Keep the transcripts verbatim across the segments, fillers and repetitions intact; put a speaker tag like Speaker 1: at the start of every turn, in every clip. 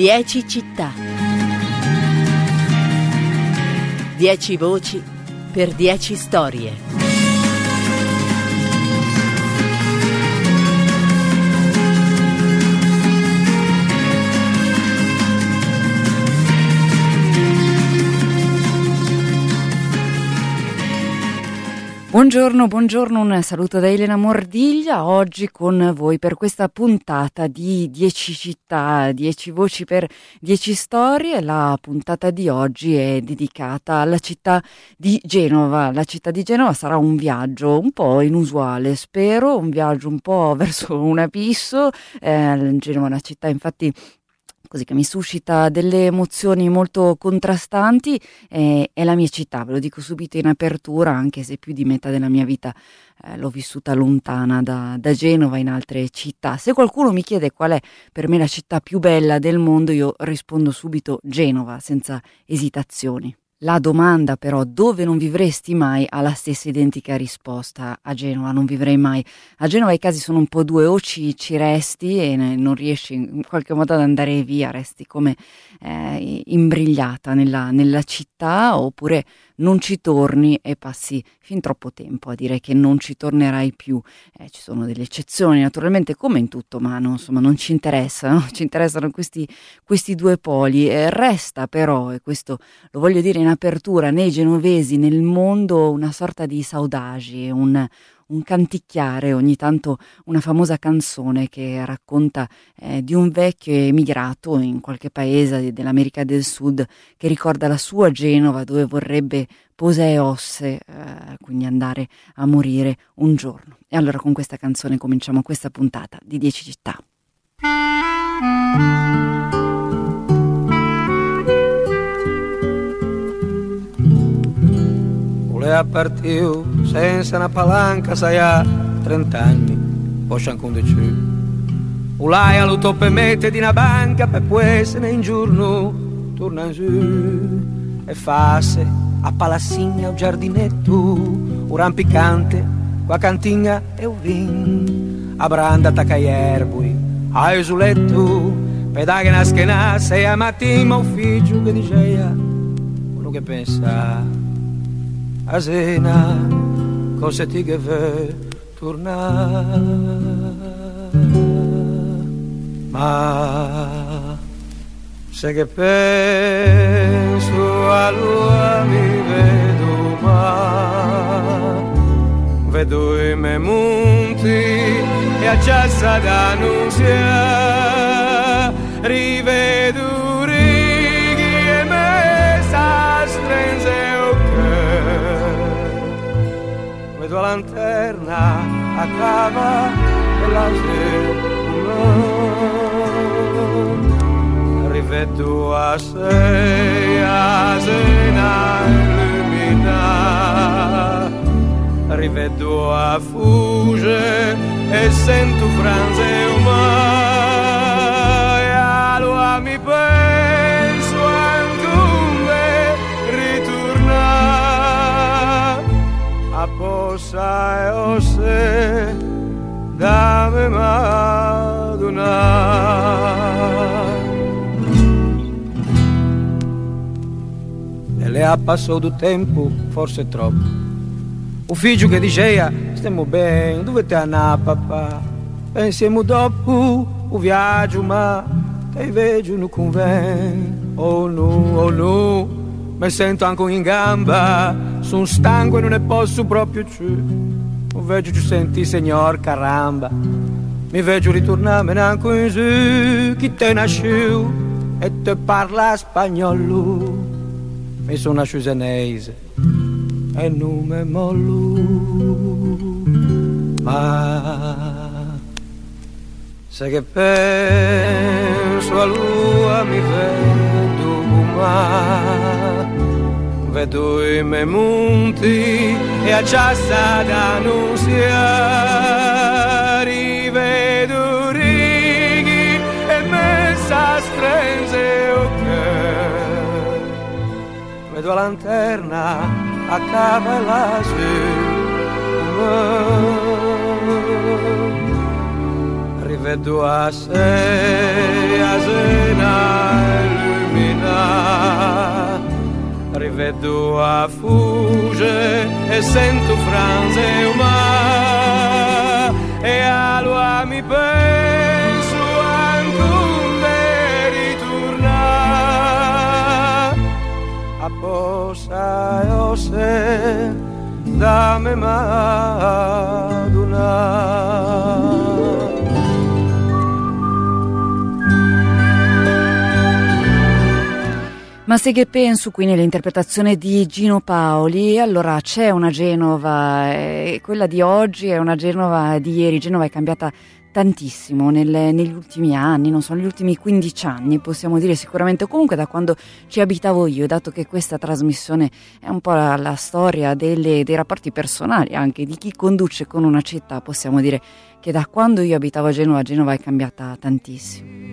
Speaker 1: Dieci città. Dieci voci per dieci storie.
Speaker 2: Buongiorno, buongiorno, un saluto da Elena Mordiglia, oggi con voi per questa puntata di dieci città, dieci voci per dieci storie. La puntata di oggi è dedicata alla città di Genova. La città di Genova sarà un viaggio un po' inusuale, spero, un viaggio un po' verso un abisso. Eh, Genova è una città infatti così che mi suscita delle emozioni molto contrastanti, eh, è la mia città, ve lo dico subito in apertura, anche se più di metà della mia vita eh, l'ho vissuta lontana da, da Genova in altre città. Se qualcuno mi chiede qual è per me la città più bella del mondo, io rispondo subito Genova, senza esitazioni. La domanda però dove non vivresti mai ha la stessa identica risposta: a Genova non vivrei mai. A Genova i casi sono un po' due: o ci, ci resti e non riesci in qualche modo ad andare via, resti come eh, imbrigliata nella, nella città, oppure non ci torni e passi fin troppo tempo a dire che non ci tornerai più. Eh, ci sono delle eccezioni naturalmente, come in tutto, ma no, insomma non ci interessa, no? Ci interessano questi, questi due poli. Eh, resta però, e questo lo voglio dire in apertura, nei genovesi, nel mondo, una sorta di saudade, un, un canticchiare, ogni tanto una famosa canzone che racconta eh, di un vecchio emigrato in qualche paese dell'America del Sud che ricorda la sua Genova dove vorrebbe posa e osse, eh, quindi andare a morire un giorno. E allora con questa canzone cominciamo questa puntata di dieci città.
Speaker 3: Voleva partire senza una palanca, sai, a trent'anni, poi c'è anche un decimo. Ulai allo toppe mette di una banca per poi essere in giorno torna in giù e fasse a palassigna un giardinetto, un rampicante, qua cantinga e un vin, a branda attacca gli erbui, a esuletto, pedaghe una schena, sei a mattina ufficio che diceva, quello che pensa. A cena, cosa ti che vuoi tornare? Ma se che penso a lui mi vedo ma vedo i miei monti e a Ciassa d'Annunzia rivedo righi e me sa strenze. Vedo la lanterna a cava e la sera rivedo a sei a sena illumina rivedo a fugge e sento franze umane allora mi penso anche ritornare a posa e osse da me madonna. E le ha passato tempo, forse troppo. Un figlio che diceva, stiamo bene, dove te andare papà? Pensiamo dopo un viaggio, ma te vedo non conviene. Oh no, oh no, mi sento anche in gamba, sono stanco e non ne posso proprio più. Non vedo più senti, signor, caramba. Mi vedo ritornare neanche in su, chi te nasciu e te parla spagnolo. Mi sono nasciuto senese e non mi mollo. Ma se che penso a lui mi vedo ma vedo i miei monti e a Ciassa d'Annunzia rivedo righi e messa strenze ok. Vedo la lanterna a cava e la rivedo a sé, a Sena illumina, rivedo a Fugge e sento Franze umà, e allora mi penso anche un ritornare a Posa e Ose da me Madonna.
Speaker 2: Ma se che penso qui nell'interpretazione di Gino Paoli, allora c'è una Genova, e quella di oggi è una Genova di ieri. Genova è cambiata tantissimo nel, negli ultimi anni, non so, negli ultimi quindici anni possiamo dire sicuramente, comunque da quando ci abitavo io, dato che questa trasmissione è un po' la, la storia delle, dei rapporti personali anche di chi conduce con una città, possiamo dire che da quando io abitavo a Genova, Genova è cambiata tantissimo.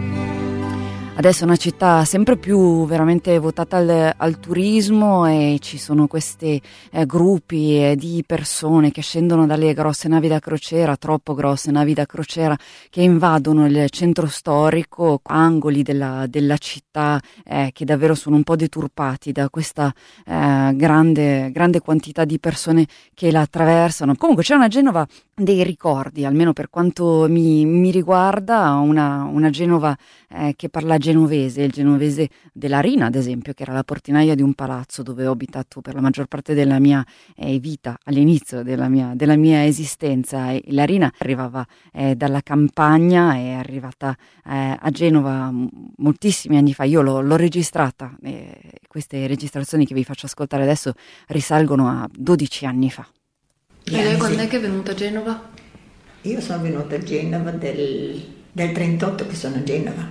Speaker 2: Adesso è una città sempre più veramente votata al, al turismo, e ci sono questi eh, gruppi eh, di persone che scendono dalle grosse navi da crociera, troppo grosse navi da crociera, che invadono il centro storico, angoli della, della città eh, che davvero sono un po' deturpati da questa eh, grande, grande quantità di persone che la attraversano. Comunque c'è una Genova dei ricordi, almeno per quanto mi, mi riguarda, una, una Genova eh, che parla genovese, il genovese della Rina ad esempio, che era la portinaia di un palazzo dove ho abitato per la maggior parte della mia eh, vita, all'inizio della mia, della mia esistenza, e la Rina arrivava eh, dalla campagna, è arrivata eh, a Genova moltissimi anni fa. Io l'ho, l'ho registrata, eh, queste registrazioni che vi faccio ascoltare adesso risalgono a dodici anni fa.
Speaker 4: E lei quando è che è venuta a Genova?
Speaker 5: Io sono venuta a Genova del, del trentotto, che sono a Genova.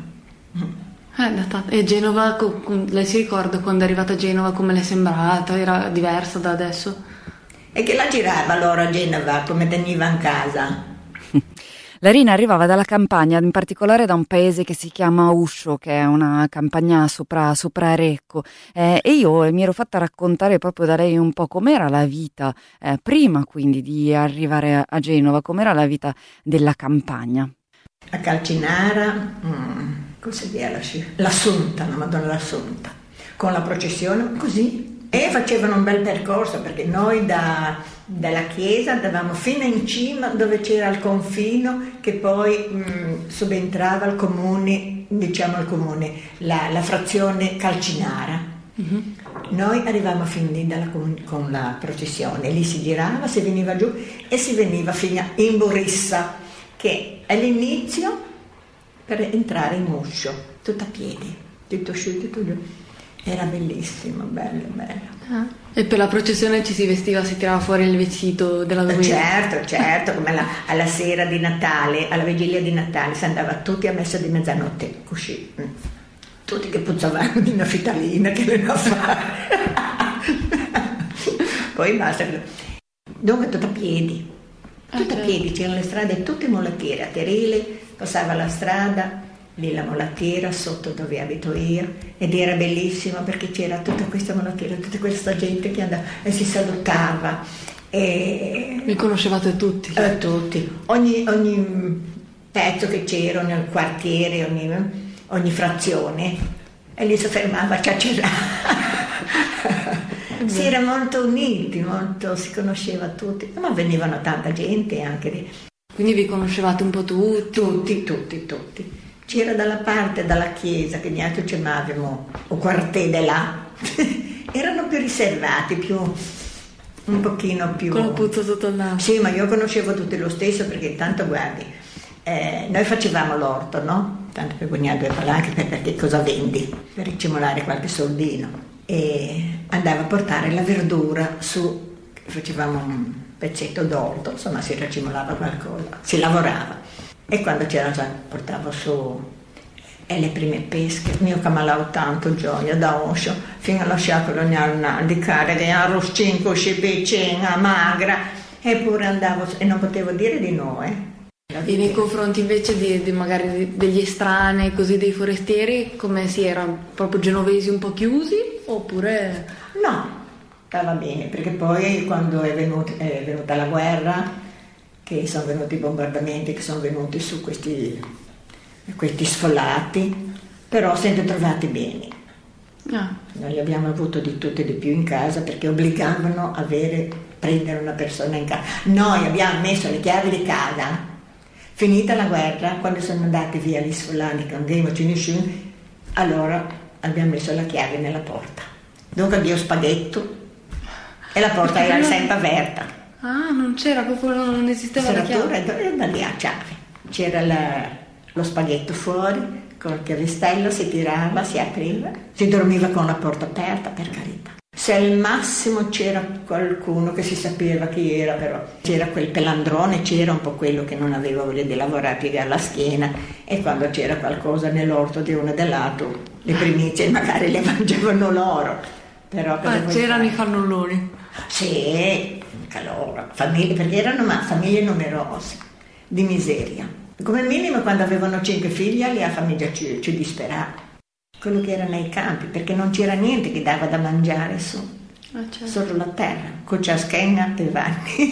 Speaker 4: Eh, e Genova, lei si ricorda quando è arrivata a Genova come le è sembrata? Era diversa da adesso?
Speaker 5: E che la girava allora a Genova, come veniva in casa.
Speaker 2: La Rina arrivava dalla campagna, in particolare da un paese che si chiama Uscio, che è una campagna sopra, sopra Recco, eh, e io mi ero fatta raccontare proprio da lei un po' com'era la vita eh, prima quindi di arrivare a Genova, com'era la vita della campagna.
Speaker 5: A Calcinara, mm, cosa era l'Assunta, la Madonna l'Assunta, con la processione così, e facevano un bel percorso, perché noi da... dalla chiesa andavamo fino in cima dove c'era il confino, che poi mh, subentrava al comune, diciamo al comune, la, la frazione Calcinara. Mm-hmm. Noi arrivavamo fin lì dalla, con la processione, lì si girava, si veniva giù e si veniva fino in Burissa, che è l'inizio per entrare in Uscio, tutto a piedi, tutto sciù, tutto giù. Era bellissimo, bello, bello.
Speaker 4: Ah. E per la processione ci si vestiva, si tirava fuori il vestito della domenica?
Speaker 5: Certo, certo, come alla, alla sera di Natale, alla vigilia di Natale, si andava tutti a messa di mezzanotte, così, tutti che puzzavano di naftalina, che ne fare. Poi basta. Dunque tutto a piedi, tutto ah, a piedi, c'erano le strade tutte mulattiere, a Terile passava la strada, lì la mulattiera sotto dove abito io, ed era bellissimo perché c'era tutta questa mulattiera, tutta questa gente che andava e si salutava. E...
Speaker 4: li conoscevate tutti?
Speaker 5: Eh, tutti, ogni, ogni pezzo che c'era nel quartiere, ogni, ogni frazione, e lì si fermava a chiacchierare. Si era molto uniti, molto, si conosceva tutti, ma venivano tanta gente anche di...
Speaker 4: Quindi vi conoscevate un po' tutti?
Speaker 5: Tutti, tutti, tutti. C'era dalla parte dalla chiesa, che neanche chiamavamo o quartiere là, erano più riservati, più un pochino più...
Speaker 4: con la puzza sotto il naso.
Speaker 5: Sì, ma io conoscevo tutti lo stesso, perché intanto guardi, eh, noi facevamo l'orto, no? Tanto per guadagnare due palanche, per, perché cosa vendi? Per ricimolare qualche soldino. E andavo a portare la verdura su, facevamo un pezzetto d'orto, insomma si ricimolava qualcosa, si lavorava. E quando c'era già portavo su e le prime pesche, mio che malavo tanto gioia da Oscio, fino alla sciacola di cariche, a roscinco, scipicina, magra, eppure andavo e non potevo dire di no. Eh.
Speaker 4: E nei confronti invece di, di magari degli estranei, così dei forestieri, come si erano proprio genovesi un po' chiusi oppure...
Speaker 5: No, stava bene, perché poi quando è venuta, è venuta la guerra, che sono venuti i bombardamenti, che sono venuti su questi, questi sfollati, però siamo trovati bene.
Speaker 4: Ah.
Speaker 5: Noi abbiamo avuto di tutto e di più in casa perché obbligavano a avere, prendere una persona in casa. Noi abbiamo messo le chiavi di casa, finita la guerra, quando sono andati via gli sfollati con Game of nessuno, allora abbiamo messo la chiave nella porta. Dunque abbiamo spaghetto e la porta era sempre aperta.
Speaker 4: Ah, non c'era proprio, non esisteva la chiave.
Speaker 5: Era lì a chiave. C'era la, lo spaghetto fuori, con il chiavistello si tirava, si apriva, si dormiva con la porta aperta, per carità. Se al massimo c'era qualcuno che si sapeva chi era, però c'era quel pelandrone, c'era un po' quello che non aveva voglia di lavorare, piegare la schiena, e quando c'era qualcosa nell'orto di uno dell'altro, le primizie magari le mangiavano loro. Però
Speaker 4: ah, c'erano i fannulloni.
Speaker 5: Sì, mica loro, famiglie, perché erano ma, famiglie numerose, di miseria. Come minimo quando avevano cinque figli la famiglia ci, ci disperava. Quello che era nei campi, perché non c'era niente che dava da mangiare su,
Speaker 4: ah, certo.
Speaker 5: sotto la terra, con ciaschenga e vanni.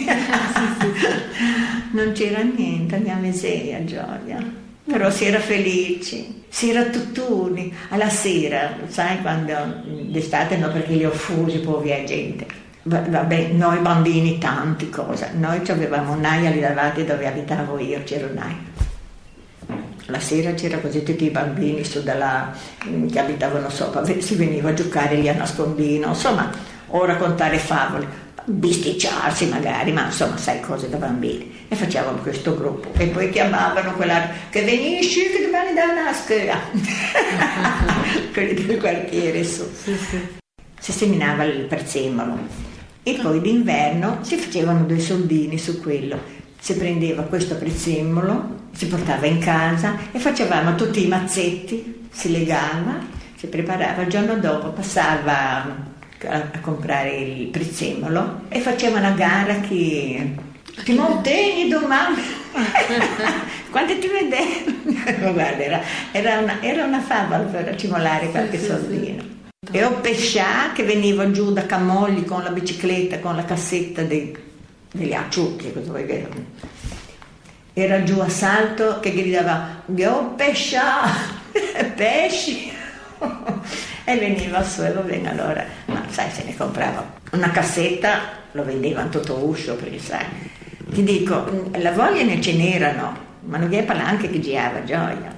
Speaker 5: Non c'era niente, la miseria, gioia. Però si era felici, si era tuttuni. Alla sera, sai, quando d'estate no, perché li ho fusi, povera gente. Vabbè, noi bambini tanti cose. Noi avevamo un'aia lì davanti dove abitavo io, c'era un'aia. La sera c'era così tutti i bambini su dalla, che abitavano sopra, si veniva a giocare lì a nascondino, insomma, o raccontare favole, bisticciarsi magari, ma insomma, sai, cose da bambini. E facevamo questo gruppo. E poi chiamavano quella che venisci, che domani da una scuola. Quelli del quartiere su.
Speaker 4: Sì, sì.
Speaker 5: Si seminava il prezzemolo. E poi d'inverno si facevano due soldini su quello. Si prendeva questo prezzemolo, si portava in casa e facevamo tutti i mazzetti, si legava, si preparava, il giorno dopo passava a comprare il prezzemolo e faceva una gara che ti mantieni domani. Quando ti vedevo, guarda, era, era, una, era una favola per accumulare qualche sì, soldino. Sì, sì. E ho pescià che veniva giù da Camogli con la bicicletta, con la cassetta dei degli acciucchi, cosa vuoi vedere? Era giù a Salto che gridava "Io pescia, pesci", e veniva su e va bene, allora, ma sai, se ne comprava una cassetta, lo vendevano tutto uscio, perché sai, ti dico, la voglia ne ce n'erano, ma non vi è palanche che girava, gioia.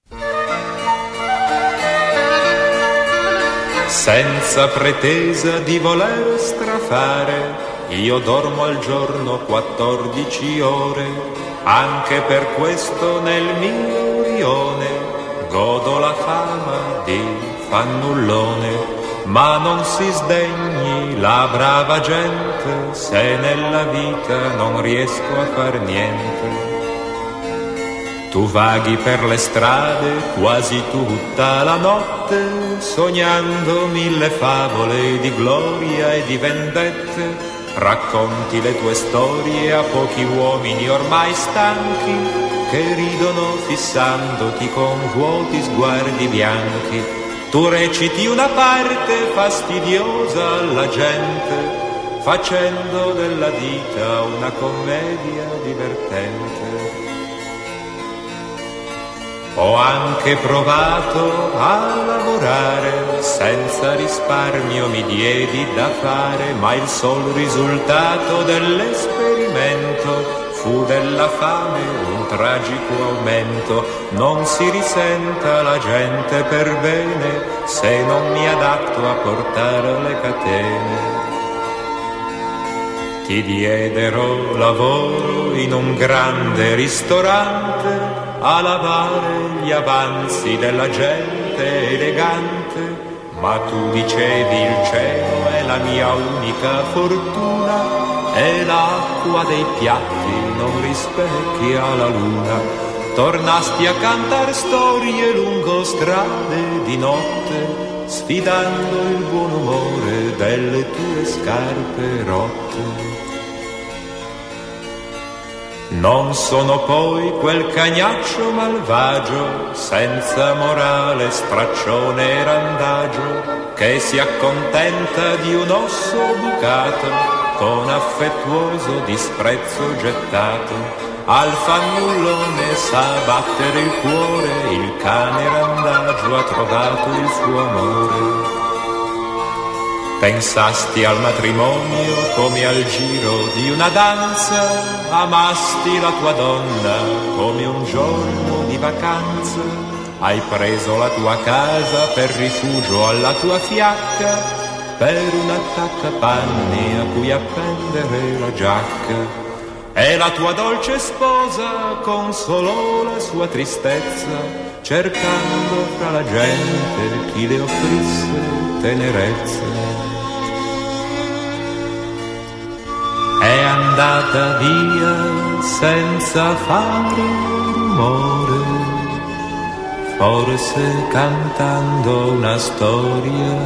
Speaker 6: Senza pretesa di voler strafare, io dormo al giorno quattordici ore, anche per questo nel mio rione godo la fama di fannullone, ma non si sdegni la brava gente se nella vita non riesco a far niente. Tu vaghi per le strade quasi tutta la notte, sognando mille favole di gloria e di vendette. Racconti le tue storie a pochi uomini ormai stanchi, che ridono fissandoti con vuoti sguardi bianchi. Tu reciti una parte fastidiosa alla gente, facendo della vita una commedia divertente. Ho anche provato a lavorare, senza risparmio mi diedi da fare, ma il sol risultato dell'esperimento fu della fame un tragico aumento. Non si risenta la gente per bene se non mi adatto a portare le catene. Ti diedero lavoro in un grande ristorante, a lavare gli avanzi della gente elegante, ma tu dicevi il cielo è la mia unica fortuna e l'acqua dei piatti non rispecchia la luna. Tornasti a cantar storie lungo strade di notte, sfidando il buon umore delle tue scarpe rotte. Non sono poi quel cagnaccio malvagio, senza morale, straccione e randagio, che si accontenta di un osso bucato con affettuoso disprezzo gettato. Al fannullone sa battere il cuore, il cane randagio ha trovato il suo amore. Pensasti al matrimonio come al giro di una danza, amasti la tua donna come un giorno di vacanza, hai preso la tua casa per rifugio alla tua fiacca, per un attaccapanni a cui appendere la giacca. E la tua dolce sposa consolò la sua tristezza, cercando fra la gente chi le offrisse tenerezza. È andata via senza fare rumore, forse cantando una storia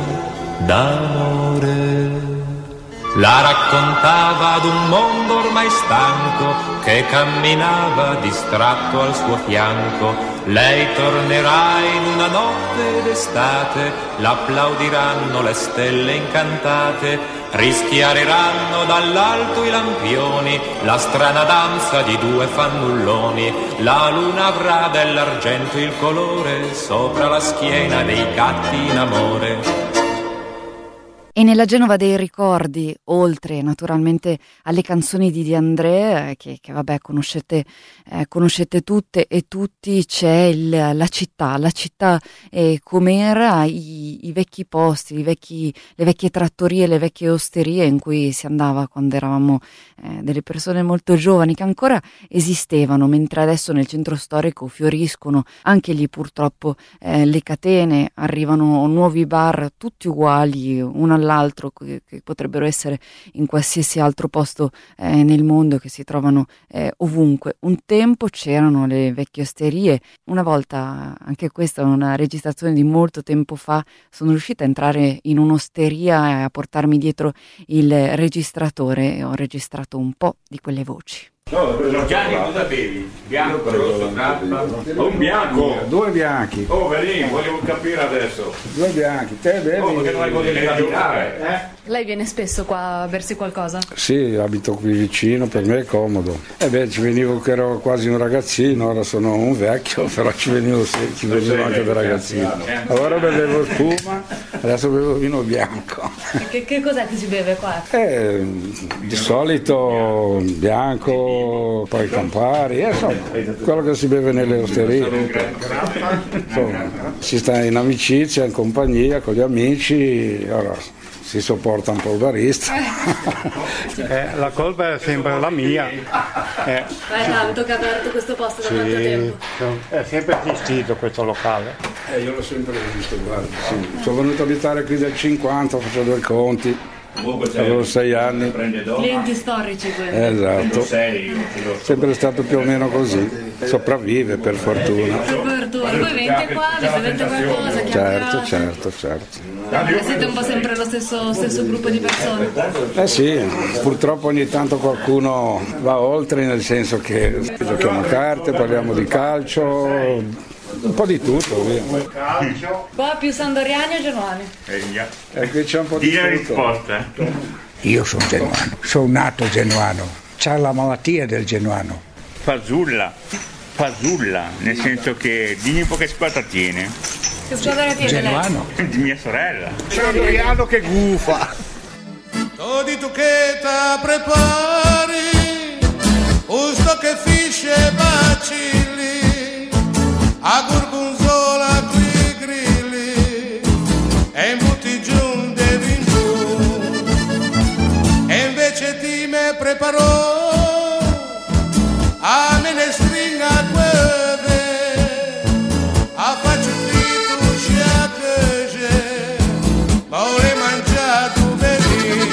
Speaker 6: d'amore. La raccontava ad un mondo ormai stanco che camminava distratto al suo fianco. Lei tornerà in una notte d'estate, l'applaudiranno le stelle incantate, rischiareranno dall'alto i lampioni, la strana danza di due fannulloni. La luna avrà dell'argento il colore sopra la schiena dei gatti in amore.
Speaker 2: E nella Genova dei ricordi, oltre naturalmente alle canzoni di De André, che, che vabbè conoscete, eh, conoscete tutte e tutti, c'è il, la città, la città eh, com'era, i, i vecchi posti, i vecchi, le vecchie trattorie, le vecchie osterie in cui si andava quando eravamo eh, delle persone molto giovani, che ancora esistevano, mentre adesso nel centro storico fioriscono anche lì purtroppo eh, le catene, arrivano nuovi bar tutti uguali, uno all'altro, che, che potrebbero essere in qualsiasi altro posto eh, nel mondo, che si trovano eh, ovunque. Un tempo c'erano le vecchie osterie, una volta, anche questa è una registrazione di molto tempo fa, sono riuscita a entrare in un'osteria e a portarmi dietro il registratore e ho registrato un po' di quelle voci.
Speaker 7: No, Gianni, cosa bevi? Bianco, rosso, grappa? Un bianco!
Speaker 8: Due bianchi.
Speaker 7: Oh, vedi, volevo capire adesso.
Speaker 8: Due bianchi, te bevi?
Speaker 7: Oh, perché non hai potuto camminare? Eh?
Speaker 4: Lei viene spesso qua a bersi qualcosa?
Speaker 8: Sì, abito qui vicino, per me è comodo. E beh, ci venivo che ero quasi un ragazzino, ora sono un vecchio, però ci venivo, sì, ci venivo anche da ragazzino. Allora bevevo spuma, adesso bevo vino bianco.
Speaker 4: E che, che cos'è che si beve qua?
Speaker 8: Eh, di solito bianco, poi Campari, eh, insomma, quello che si beve nelle osterie. Insomma, si sta in amicizia, in compagnia, con gli amici, allora si sopporta un po' il barista.
Speaker 9: Eh, la colpa è sempre la mia. Eh.
Speaker 4: È tanto che ha aperto questo posto da
Speaker 9: Sì,
Speaker 4: quanto tempo?
Speaker 9: è sempre esistito questo locale.
Speaker 8: Eh, io l'ho sempre visto, guarda. Sì. Sono venuto a abitare qui del cinquanta, faccio due conti. Avevo sei anni.
Speaker 4: Clienti storici quelli.
Speaker 8: Esatto. Sempre stato più o meno così. Sopravvive per fortuna.
Speaker 4: Per fortuna. Voi venite qua, vi bevete qualcosa,
Speaker 8: Certo, certo, certo.
Speaker 4: E siete un po' sempre lo stesso, stesso gruppo di persone?
Speaker 8: Eh sì, purtroppo ogni tanto qualcuno va oltre, nel senso che giochiamo a carte, parliamo di calcio, un po' di tutto, via.
Speaker 4: Qua più sandoriani o genuani?
Speaker 8: E qui c'è un po' di tutto.
Speaker 7: risposta.
Speaker 10: Io sono genuano, sono nato genuano, c'ha la malattia del genuano.
Speaker 11: Fasulla, fasulla, nel senso che dimmi un po' che squadra tiene.
Speaker 4: Che squadra tiene
Speaker 10: Genuano.
Speaker 11: Di mia sorella.
Speaker 10: Sandoriano che gufa.
Speaker 12: Todi tu che ti prepari, usto che fisce bacilli, a gorgonzola qui grilli, e imbuti giù devi giù, e invece ti me preparò a menestringa gueve, a faccio frito sciacche, ma ore mangiato vedi,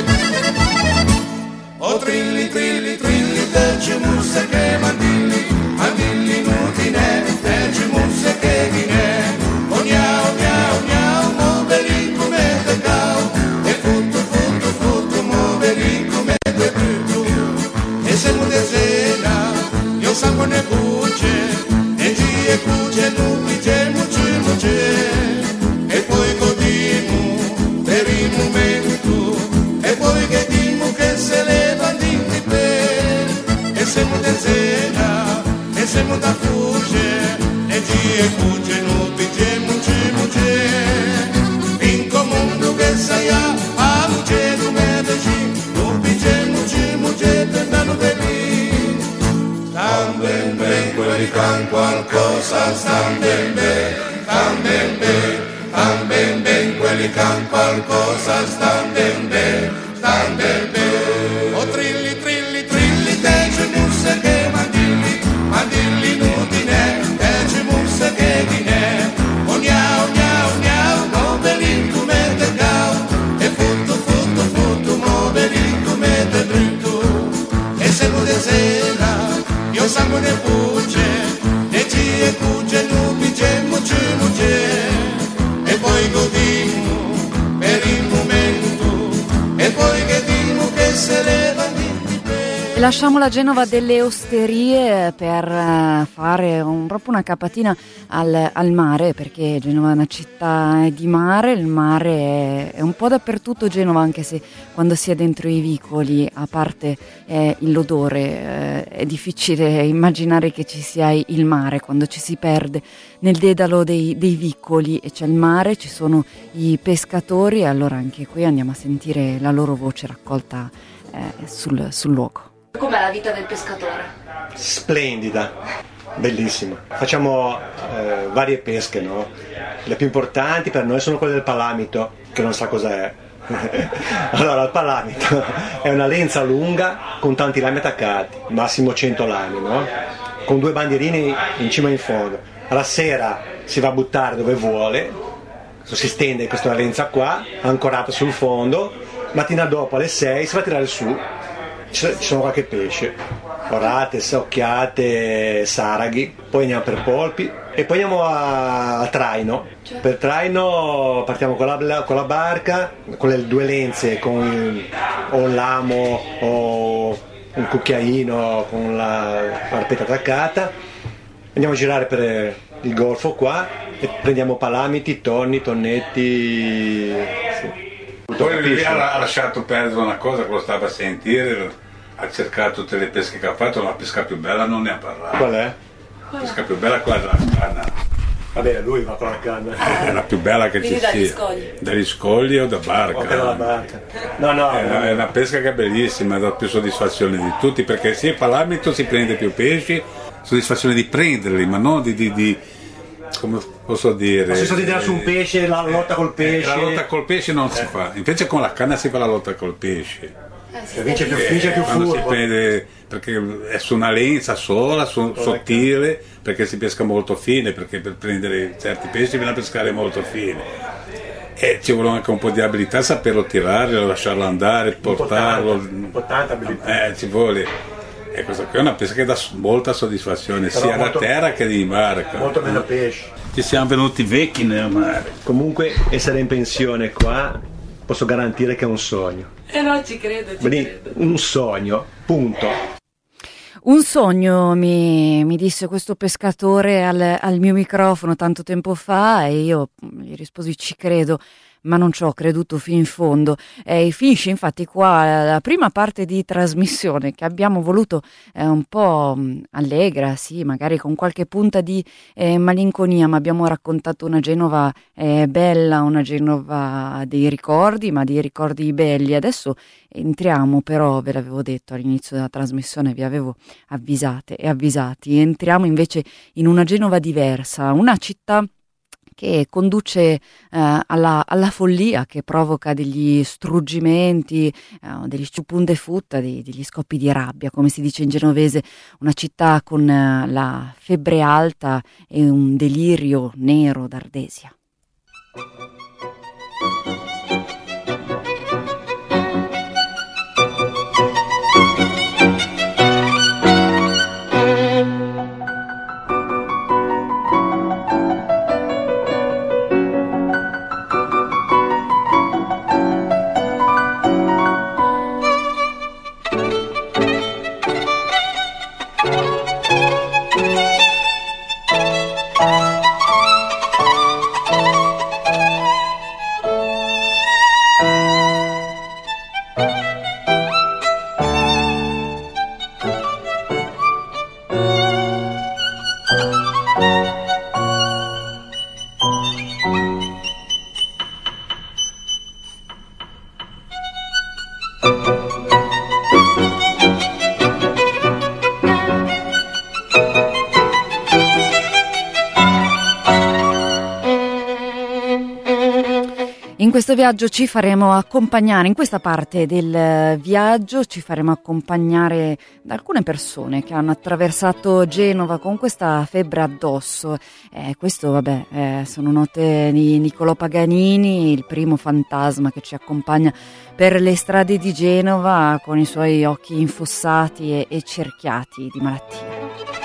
Speaker 12: o trilli trilli trilli dolce musse che mandilli, mandilli nutine, dolce musse che ghine, o gnao gnao gnao, muoveri come te cao, e futto futto futto, muoveri come te più. se muda fugge e gie fugge nu pige muci muci in comundo che sai a muci du medeci nu pige muci muci tendano veli stan ben ben quelli can qualcosa stan ben ben stan ben ben stan ben ben quelli can qualcosa stan ben ben stan ben ben o trilli trilli trilli te c'è musse che mandilli mandilli inutile te c'è musse che dinè o gnau gnau gnau mo belin tu mette cau e futtu futtu futtu mo belin tu mette brutto e se non desera io sangue ne fugge e ci e fugge nu pice muci muci e poi godimo per il momento e poi che dimo che se leva
Speaker 2: e lasciamo la Genova delle osterie per fare un, proprio una capatina al, al mare, perché Genova è una città di mare, il mare è, è un po' dappertutto Genova, anche se quando si è dentro i vicoli, a parte eh, l'odore, eh, è difficile immaginare che ci sia il mare quando ci si perde nel dedalo dei, dei vicoli e c'è il mare, ci sono i pescatori, e allora anche qui andiamo a sentire la loro voce raccolta eh, sul, sul luogo.
Speaker 4: Com'è la vita del pescatore?
Speaker 13: Splendida, bellissima. Facciamo eh, varie pesche, no? Le più importanti per noi sono quelle del palamito, che non sa cos'è. Allora, il palamito è una lenza lunga con tanti lami attaccati, massimo cento lami, no? Con due bandierini in cima e in fondo. Alla sera si va a buttare dove vuole, si stende questa lenza qua, ancorata sul fondo, mattina dopo alle sei si va a tirare su. Ci sono qualche pesce, orate, occhiate, saraghi, poi andiamo per polpi e poi andiamo a, a traino. Per traino partiamo con la, con la barca, con le due lenze, con il, o un lamo o un cucchiaino con la parpetta attaccata. Andiamo a girare per il golfo qua e prendiamo palamiti, tonni, tonnetti. Sì.
Speaker 8: Poi lui ha lasciato perdere una cosa che lo stava a sentire, ha cercato tutte le pesche che ha fatto, la pesca più bella non ne ha parlato.
Speaker 13: Qual è?
Speaker 8: La pesca più bella è quella della canna.
Speaker 13: Va bene, lui va con la canna.
Speaker 8: È la più bella che ci
Speaker 4: dagli
Speaker 8: sia.
Speaker 4: Scogli.
Speaker 8: Dagli scogli o da barca.
Speaker 13: O per la barca. No, no.
Speaker 8: È, una, è una pesca che è bellissima, dà più soddisfazione di tutti, perché se il palamito si prende più pesci, soddisfazione di prenderli, ma non di... di, di come posso dire?
Speaker 13: Ma se si tira su un pesce, la lotta col pesce.
Speaker 8: La lotta col pesce non eh. si fa, invece con la canna si fa la lotta col pesce.
Speaker 13: Eh, vince più, vince più
Speaker 8: quando
Speaker 13: furbo.
Speaker 8: Si prende, perché è su una lenza sola, su, sottile, perché si pesca molto fine, perché per prendere certi pesci bisogna pescare molto fine. E ci vuole anche un po' di abilità, saperlo tirare, lasciarlo andare, portarlo.
Speaker 13: Importante abilità.
Speaker 8: Eh, ci vuole. E questa qui è una pesca che dà molta soddisfazione, però sia molto, da terra che di barca.
Speaker 13: Molto meno pesce.
Speaker 8: Ci siamo venuti vecchi nel mare.
Speaker 13: Comunque essere in pensione qua posso garantire che è un sogno.
Speaker 4: Eh no, ci credo, ci
Speaker 13: Quindi,
Speaker 4: credo.
Speaker 13: Un sogno, punto.
Speaker 2: Un sogno, mi, mi disse questo pescatore al, al mio microfono tanto tempo fa, e io gli risposi ci credo, ma non ci ho creduto fino in fondo. E finisce infatti qua la prima parte di trasmissione, che abbiamo voluto eh, un po' allegra, sì, magari con qualche punta di eh, malinconia, ma abbiamo raccontato una Genova eh, bella, una Genova dei ricordi, ma dei ricordi belli. Adesso entriamo però, ve l'avevo detto all'inizio della trasmissione, vi avevo avvisate e avvisati, entriamo invece in una Genova diversa, una città che conduce eh, alla, alla follia, che provoca degli struggimenti, eh, degli sciupunde futta, dei, degli scoppi di rabbia, come si dice in genovese, una città con eh, la febbre alta e un delirio nero d'ardesia. questo viaggio ci faremo accompagnare, in questa parte del viaggio ci faremo accompagnare da alcune persone che hanno attraversato Genova con questa febbre addosso. Eh, questo vabbè, eh, sono note di Niccolò Paganini, il primo fantasma che ci accompagna per le strade di Genova con i suoi occhi infossati e, e cerchiati di malattia.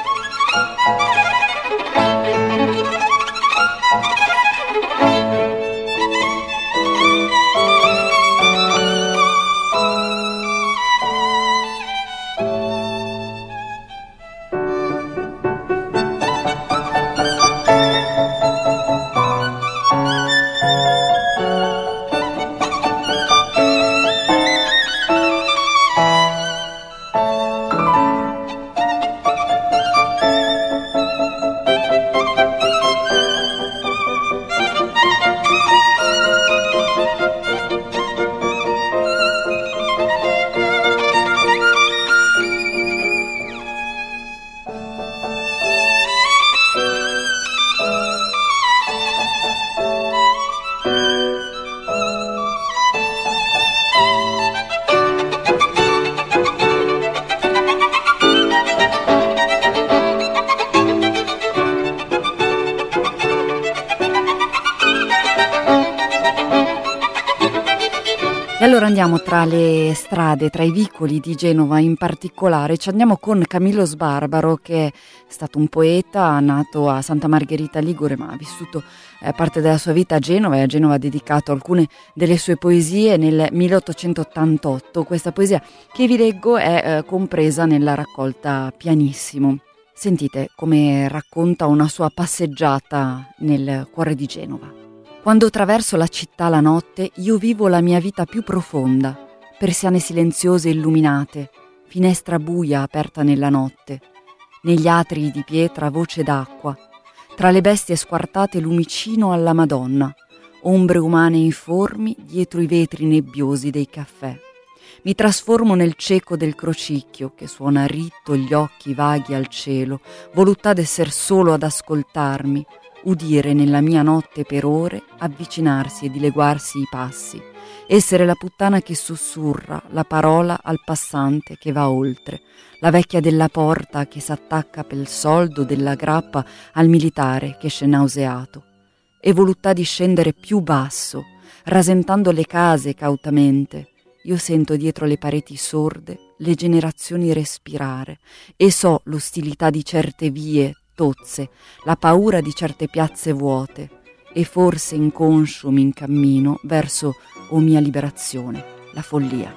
Speaker 2: E allora andiamo tra le strade, tra i vicoli di Genova in particolare, ci andiamo con Camillo Sbarbaro, che è stato un poeta nato a Santa Margherita Ligure ma ha vissuto eh, parte della sua vita a Genova, e a Genova ha dedicato alcune delle sue poesie nel milleottocentottantotto. Questa poesia che vi leggo è eh, compresa nella raccolta Pianissimo. Sentite come racconta una sua passeggiata nel cuore di Genova. Quando attraverso la città la notte, io vivo la mia vita più profonda, persiane silenziose e illuminate, finestra buia aperta nella notte, negli atrii di pietra voce d'acqua, tra le bestie squartate lumicino alla Madonna, ombre umane informi dietro i vetri nebbiosi dei caffè. Mi trasformo nel cieco del crocicchio che suona ritto gli occhi vaghi al cielo, voluttà d'esser solo ad ascoltarmi, udire nella mia notte per ore, avvicinarsi e dileguarsi i passi, essere la puttana che sussurra la parola al passante che va oltre, la vecchia della porta che s'attacca pel soldo della grappa al militare che esce nauseato, e voluttà di scendere più basso, rasentando le case cautamente. Io sento dietro le pareti sorde le generazioni respirare e so l'ostilità di certe vie tozze, la paura di certe piazze vuote, e forse inconscio mi incammino verso o mia liberazione, la follia.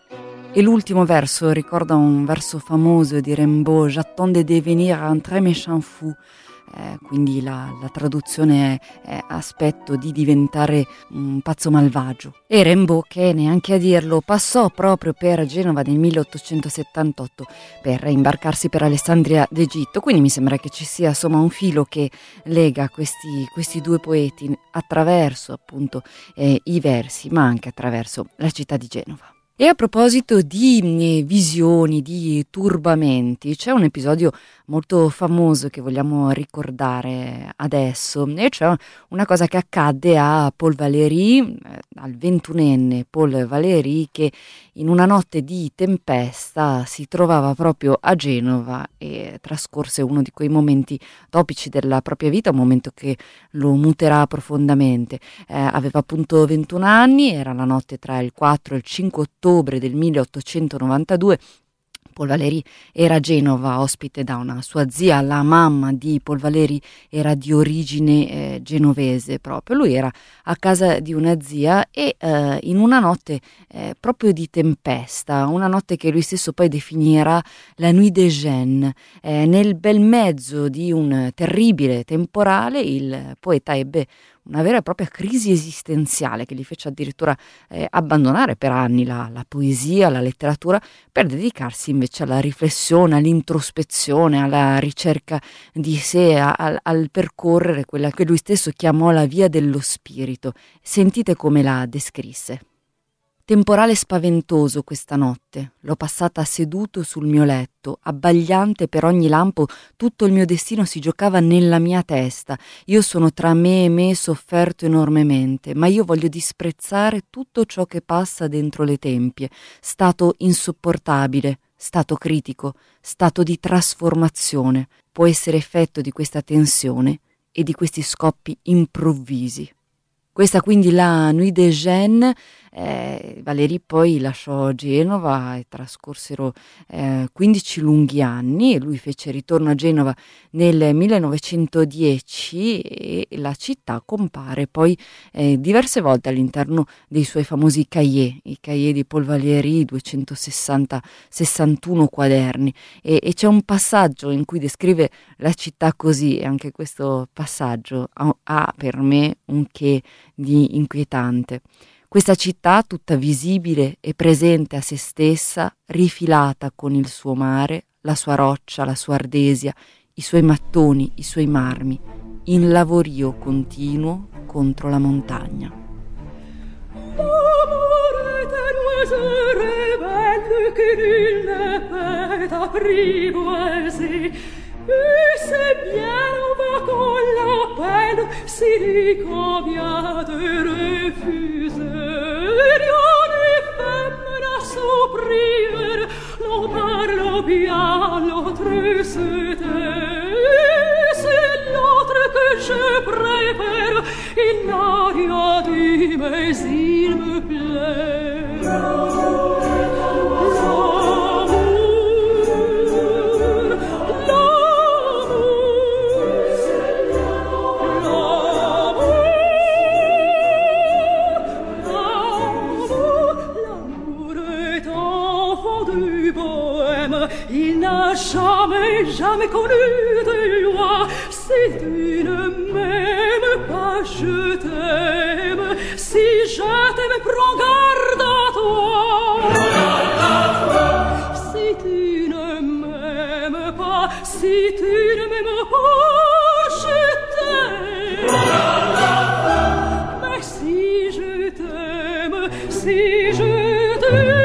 Speaker 2: E l'ultimo verso ricorda un verso famoso di Rimbaud, J'attendais de devenir un très méchant fou, eh, quindi la, la traduzione è, è aspetto di diventare un pazzo malvagio. E Rimbaud, che neanche a dirlo, passò proprio per Genova nel milleottocentosettantotto per imbarcarsi per Alessandria d'Egitto, quindi mi sembra che ci sia insomma un filo che lega questi, questi due poeti attraverso appunto eh, i versi, ma anche attraverso la città di Genova. E a proposito di eh, visioni, di turbamenti, c'è un episodio molto famoso che vogliamo ricordare adesso, e cioè una cosa che accadde a Paul Valéry, eh, al ventunenne Paul Valéry, che in una notte di tempesta si trovava proprio a Genova e trascorse uno di quei momenti topici della propria vita, un momento che lo muterà profondamente. Eh, aveva appunto ventuno anni, era la notte tra il quattro e il cinque ottobre del milleottocentonovantadue. Paul Valéry era a Genova, ospite da una sua zia, la mamma di Paul Valéry era di origine eh, genovese proprio, lui era a casa di una zia e eh, in una notte eh, proprio di tempesta, una notte che lui stesso poi definirà la Nuit des Gênes, eh, nel bel mezzo di un terribile temporale il poeta ebbe una vera e propria crisi esistenziale che gli fece addirittura eh, abbandonare per anni la, la poesia, la letteratura, per dedicarsi invece alla riflessione, all'introspezione, alla ricerca di sé, a, a, al percorrere quella che lui stesso chiamò la via dello spirito. Sentite come la descrisse. Temporale spaventoso questa notte, l'ho passata seduto sul mio letto, abbagliante per ogni lampo, tutto il mio destino si giocava nella mia testa, io sono tra me e me sofferto enormemente, ma io voglio disprezzare tutto ciò che passa dentro le tempie, stato insopportabile, stato critico, stato di trasformazione, può essere effetto di questa tensione e di questi scoppi improvvisi. Questa quindi la Nuit des Gênes. Eh, Valéry poi lasciò Genova e trascorsero eh, quindici lunghi anni e lui fece ritorno a Genova nel millenovecentodieci e la città compare poi eh, diverse volte all'interno dei suoi famosi cahiers, i cahiers di Paul Valéry, duecentosessanta sessantuno quaderni e, e c'è un passaggio in cui descrive la città così e anche questo passaggio ha, ha per me un che di inquietante. Questa città tutta visibile e presente a se stessa, rifilata con il suo mare, la sua roccia, la sua ardesia, i suoi mattoni, i suoi marmi, in lavorio continuo contro la montagna.
Speaker 14: Et c'est bien, on va qu'on l'appelle, si lui convient de refuser. Rien n'est femme à souffrir, l'on parle bien, l'autre se tait. C'est l'autre que je préfère, il n'a rien dit, mais il me plaît. Il n'a jamais, jamais connu de loi. Si tu ne m'aimes pas, je t'aime. Si je t'aime, prends garde à toi. Si tu ne m'aimes pas, si tu ne m'aimes pas, je t'aime. Mais si je t'aime, si je t'aime,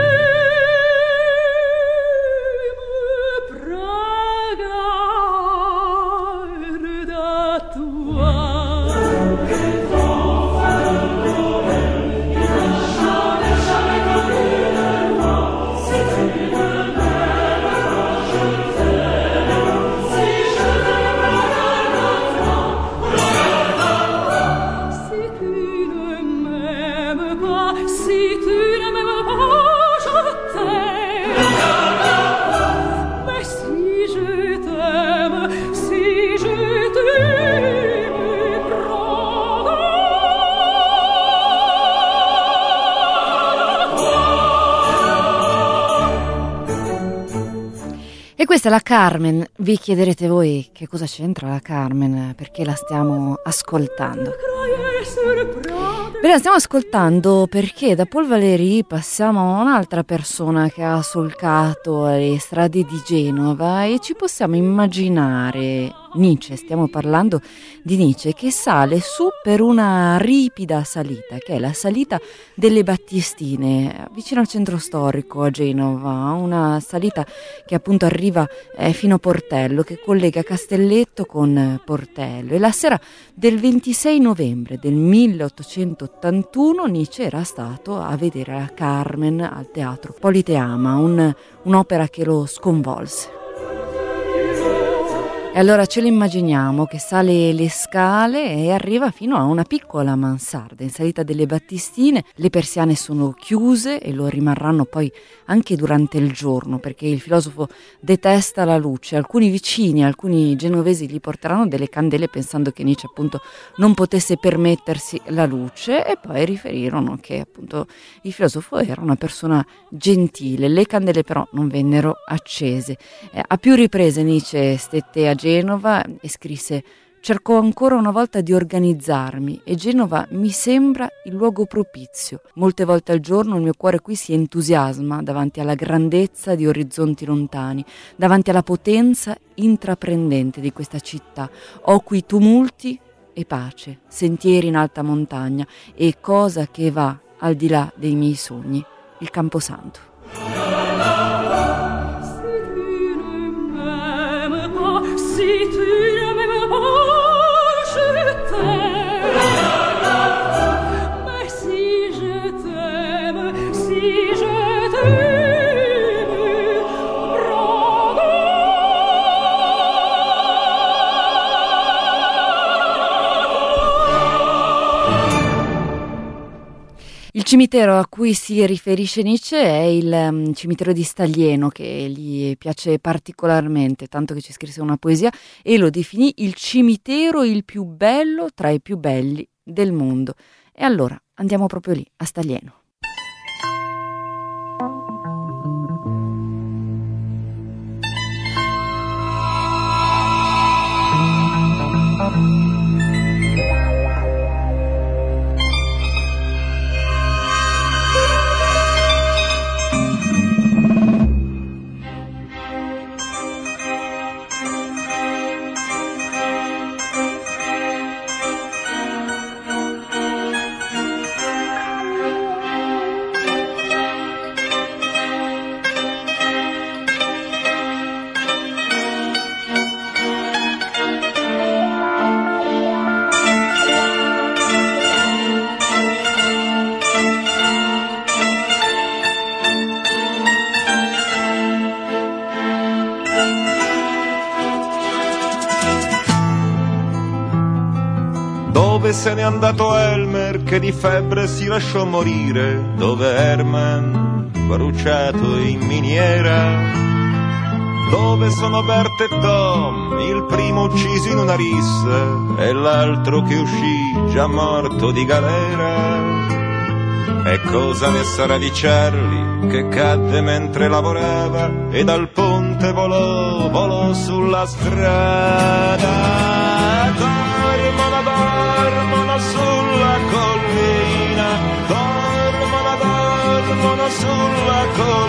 Speaker 2: E questa è la Carmen. Vi chiederete voi che cosa c'entra la Carmen, perché la stiamo ascoltando. Ve la stiamo ascoltando perché da Paul Valéry passiamo a un'altra persona che ha solcato le strade di Genova e ci possiamo immaginare Nietzsche, stiamo parlando di Nietzsche, che sale su per una ripida salita, che è la salita delle Battistine, vicino al centro storico a Genova, una salita che appunto arriva eh, fino a Portello, che collega Castelletto con Portello. E la sera del ventisei novembre del milleottocentottantuno Nietzsche era stato a vedere la Carmen al Teatro Politeama, un, un'opera che lo sconvolse. E allora ce lo immaginiamo che sale le scale e arriva fino a una piccola mansarda in salita delle Battistine. Le persiane sono chiuse e lo rimarranno poi anche durante il giorno, perché il filosofo detesta la luce. Alcuni vicini, alcuni genovesi gli porteranno delle candele pensando che Nietzsche appunto non potesse permettersi la luce, e poi riferirono che appunto il filosofo era una persona gentile. Le candele però non vennero accese. Eh, a più riprese Nietzsche stette a Genova e scrisse: cerco ancora una volta di organizzarmi e Genova mi sembra il luogo propizio. Molte volte al giorno il mio cuore qui si entusiasma davanti alla grandezza di orizzonti lontani, davanti alla potenza intraprendente di questa città. Ho qui tumulti e pace, sentieri in alta montagna e cosa che va al di là dei miei sogni, il Camposanto. Il cimitero a cui si riferisce Nietzsche è il um, cimitero di Staglieno, che gli piace particolarmente, tanto che ci scrisse una poesia e lo definì il cimitero il più bello tra i più belli del mondo. E allora andiamo proprio lì, a Staglieno.
Speaker 6: Dove se n'è andato Elmer che di febbre si lasciò morire? Dove Herman, bruciato in miniera? Dove sono Bert e Tom, il primo ucciso in una rissa e l'altro che uscì già morto di galera? E cosa ne sarà di Charlie che cadde mentre lavorava e dal ponte volò, volò sulla strada? Dormono, dormono sulla collina, dormono, dormono sulla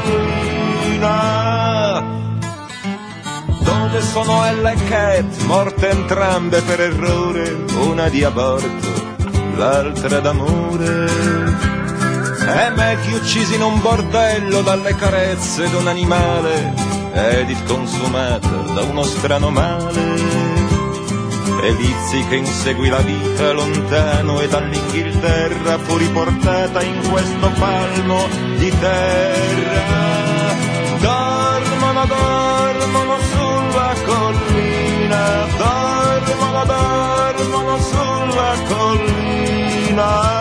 Speaker 6: collina. Dove sono Ella e Cat, morte entrambe per errore, una di aborto, l'altra d'amore? E Maggie uccisi in un bordello dalle carezze d'un animale, Edith consumata da uno strano male. E Lizzie che inseguì la vita lontano e dall'Inghilterra fu riportata in questo palmo di terra. Dormono, dormono sulla collina, dormono, dormono sulla collina.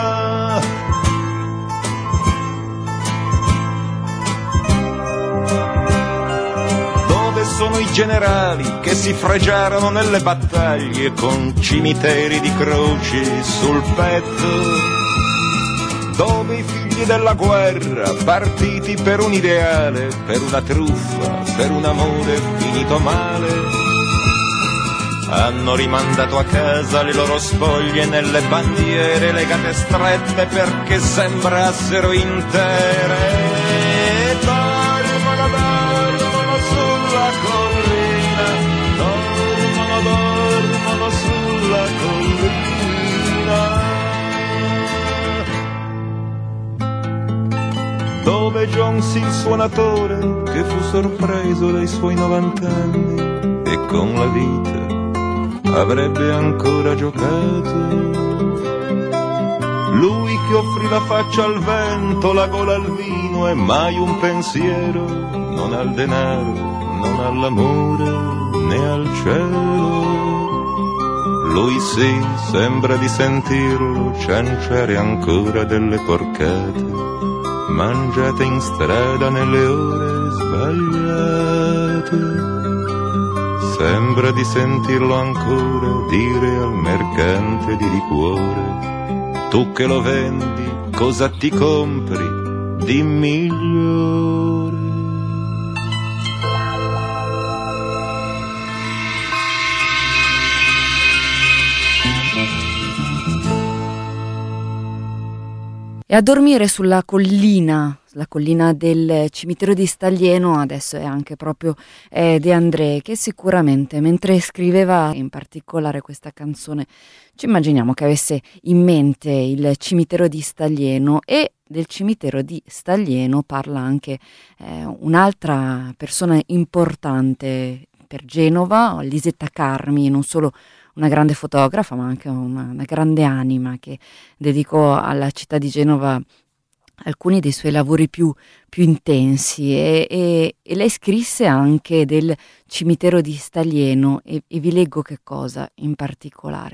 Speaker 6: Sono i generali che si fregiarono nelle battaglie con cimiteri di croci sul petto, dove i figli della guerra, partiti per un ideale, per una truffa, per un amore finito male, hanno rimandato a casa le loro spoglie nelle bandiere legate strette perché sembrassero intere. Dormono, dormono sulla collina, dormono, dormono sulla collina. Dove Jones il suonatore che fu sorpreso dai suoi novant'anni e con la vita avrebbe ancora giocato. Lui che offrì la faccia al vento, la gola al vino e mai un pensiero, non al denaro, non all'amore, né al cielo. Lui sì, sembra di sentirlo cianciare ancora delle porcate, mangiate in strada nelle ore sbagliate. Sembra di sentirlo ancora dire al mercante di liquore: tu che lo vendi, cosa ti compri di migliore?
Speaker 2: E a dormire sulla collina la collina del cimitero di Staglieno adesso è anche proprio eh, De André, che sicuramente mentre scriveva in particolare questa canzone ci immaginiamo che avesse in mente il cimitero di Staglieno. E del cimitero di Staglieno parla anche eh, un'altra persona importante per Genova, Lisetta Carmi, non solo una grande fotografa ma anche una, una grande anima che dedicò alla città di Genova alcuni dei suoi lavori più, più intensi e, e, e lei scrisse anche del cimitero di Staglieno e, e vi leggo che cosa in particolare.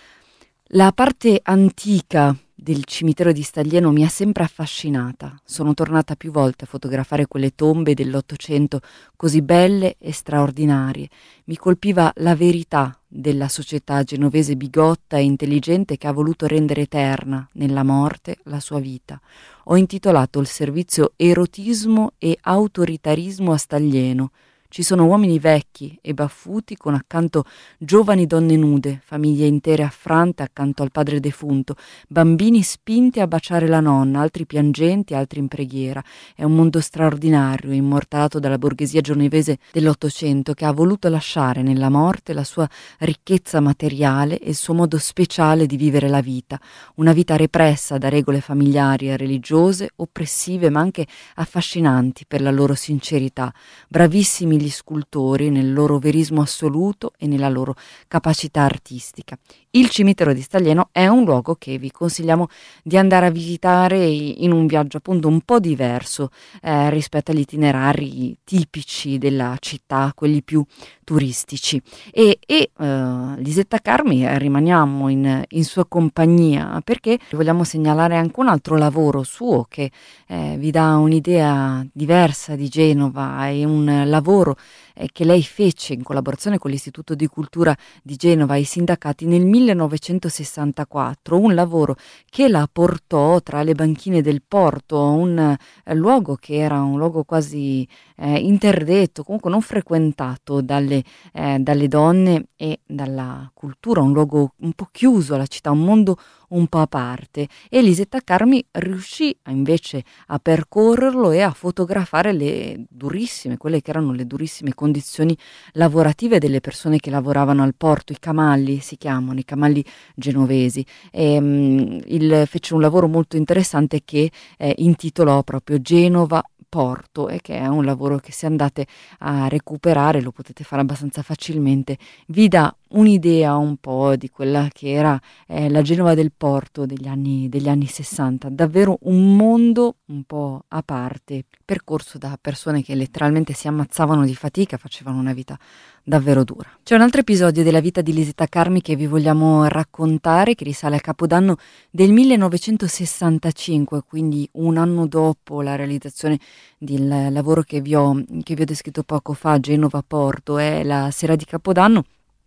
Speaker 2: La parte antica del cimitero di Staglieno mi ha sempre affascinata. Sono tornata più volte a fotografare quelle tombe dell'Ottocento così belle e straordinarie. Mi colpiva la verità della società genovese bigotta e intelligente che ha voluto rendere eterna nella morte la sua vita. Ho intitolato il servizio Erotismo e autoritarismo a Staglieno. Ci sono uomini vecchi e baffuti con accanto giovani donne nude, famiglie intere affrante accanto al padre defunto, bambini spinti a baciare la nonna, altri piangenti, altri in preghiera. È un mondo straordinario, immortalato dalla borghesia genovese dell'Ottocento, che ha voluto lasciare nella morte la sua ricchezza materiale e il suo modo speciale di vivere la vita, una vita repressa da regole familiari e religiose, oppressive ma anche affascinanti per la loro sincerità, bravissimi gli scultori nel loro verismo assoluto e nella loro capacità artistica. Il cimitero di Staglieno è un luogo che vi consigliamo di andare a visitare in un viaggio appunto un po' diverso eh, rispetto agli itinerari tipici della città, quelli più turistici. E, e eh, Lisetta Carmi, eh, rimaniamo in, in sua compagnia perché vogliamo segnalare anche un altro lavoro suo che eh, vi dà un'idea diversa di Genova, e un lavoro eh, che lei fece in collaborazione con l'Istituto di Cultura di Genova e i sindacati nel millenovecentosessantaquattro, un lavoro che la portò tra le banchine del porto, un eh, luogo che era un luogo quasi eh, interdetto, comunque non frequentato dalle, eh, dalle donne e dalla cultura, un luogo un po' chiuso alla città, un mondo un po' a parte, e Lisetta Carmi riuscì a, invece a percorrerlo e a fotografare le durissime, quelle che erano le durissime condizioni lavorative delle persone che lavoravano al porto, i camalli si chiamano, i camalli genovesi. E, um, il, fece un lavoro molto interessante che eh, intitolò proprio Genova Porto, e che è un lavoro che, se andate a recuperare, lo potete fare abbastanza facilmente, vi dà un'idea un po' di quella che era eh, la Genova del porto degli anni, degli anni sessanta, davvero un mondo un po' a parte, percorso da persone che letteralmente si ammazzavano di fatica, facevano una vita davvero dura. C'è un altro episodio della vita di Lisetta Carmi che vi vogliamo raccontare, che risale a Capodanno del millenovecentosessantacinque, quindi un anno dopo la realizzazione del lavoro che vi ho, che vi ho descritto poco fa, Genova Porto. È la sera di Capodanno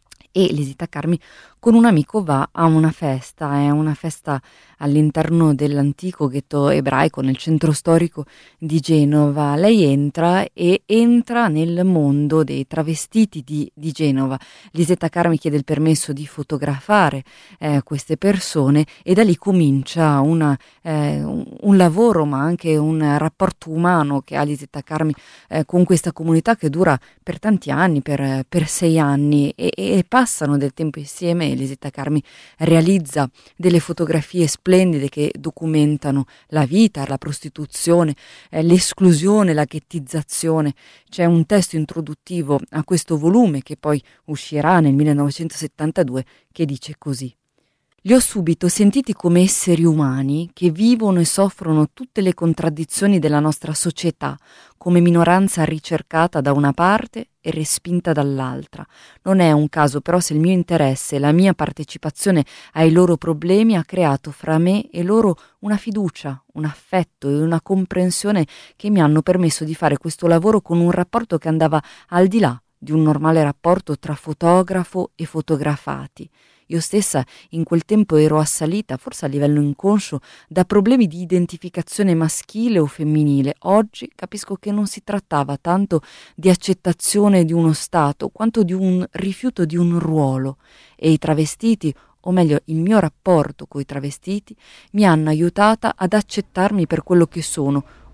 Speaker 2: e Lisetta Carmi con un amico va a una festa, è una festa all'interno dell'antico ghetto ebraico nel centro storico di Genova. Lei entra e entra nel mondo dei travestiti di, di Genova. Lisetta Carmi chiede il permesso di fotografare eh, queste persone e da lì comincia una, eh, un, un lavoro ma anche un rapporto umano che ha Lisetta Carmi eh, con questa comunità, che dura per tanti anni, per, per sei anni, e, e passano del tempo insieme. Lisetta Carmi realizza delle fotografie splendide che documentano la vita, la prostituzione, eh, l'esclusione, la ghettizzazione. C'è un testo introduttivo a questo volume che poi uscirà nel millenovecentosettantadue che dice così: li ho subito sentiti come esseri umani che vivono e soffrono tutte le contraddizioni della nostra società, come minoranza ricercata da una parte e respinta dall'altra. Non è un caso però se il mio interesse e la mia partecipazione ai loro problemi ha creato fra me e loro una fiducia, un affetto e una comprensione che mi hanno permesso di fare questo lavoro con un rapporto che andava al di là di un normale rapporto tra fotografo e fotografati. Io stessa in quel tempo ero assalita, forse a livello inconscio, da problemi di identificazione maschile o femminile. Oggi capisco che non si trattava tanto di accettazione di uno stato, quanto di un rifiuto di un ruolo. E i travestiti, o meglio il mio rapporto coi travestiti, mi hanno aiutata ad accettarmi per quello che sono,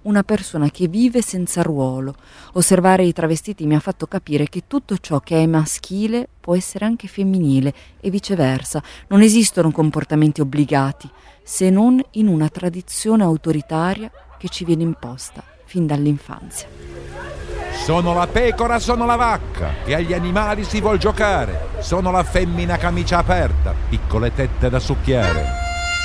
Speaker 2: una persona che vive senza ruolo. Osservare i travestiti mi ha fatto capire che tutto ciò che è maschile può essere anche femminile e viceversa. Non esistono comportamenti obbligati, se non in una tradizione autoritaria che ci viene imposta fin dall'infanzia.
Speaker 15: Sono la pecora, sono la vacca, che agli animali si vuol giocare. Sono la femmina camicia aperta, piccole tette da succhiare.